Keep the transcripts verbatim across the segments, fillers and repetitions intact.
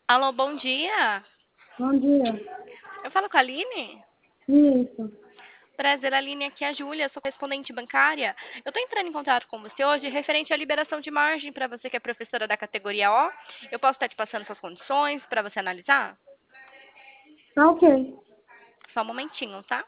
Alô, bom dia. Bom dia. Eu falo com a Aline? Isso. Prazer, Aline, aqui é a Júlia, sou correspondente bancária. Eu estou entrando em contato com você hoje referente à liberação de margem para você que é professora da categoria O. Eu posso estar te passando suas condições para você analisar? Tá ok. Só um momentinho, tá?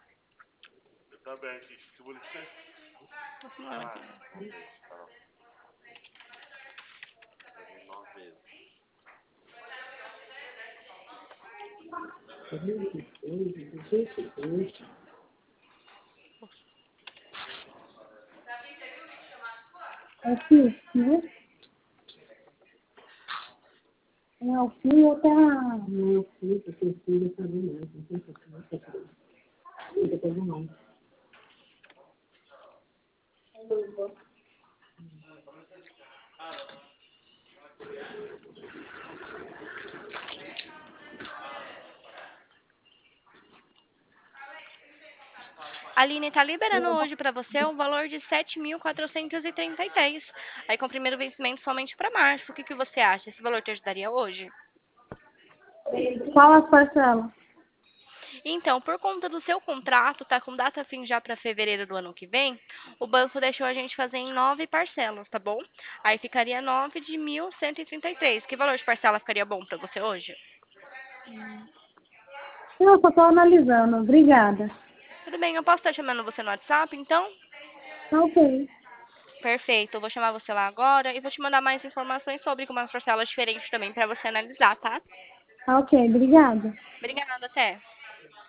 Aqui, né? É o filho tá. Não, o filho, porque o filho tá bem mais. Não tem que ser muito coisa. Muita coisa não. Aline, está liberando hoje para você um valor de sete mil quatrocentos e trinta e três. Aí com o primeiro vencimento somente para março. O que, que você acha? Esse valor te ajudaria hoje? Qual as parcelas? Então, por conta do seu contrato, tá com data fim já para fevereiro do ano que vem, o banco deixou a gente fazer em nove parcelas, tá bom? Aí ficaria nove de mil cento e trinta e três. Que valor de parcela ficaria bom para você hoje? Eu só tô analisando. Obrigada. Tudo bem, eu posso estar chamando você no WhatsApp, então? Tá ok. Perfeito, eu vou chamar você lá agora e vou te mandar mais informações sobre como as parcelas diferentes também para você analisar, tá? Tá ok. Obrigada. Obrigada, até.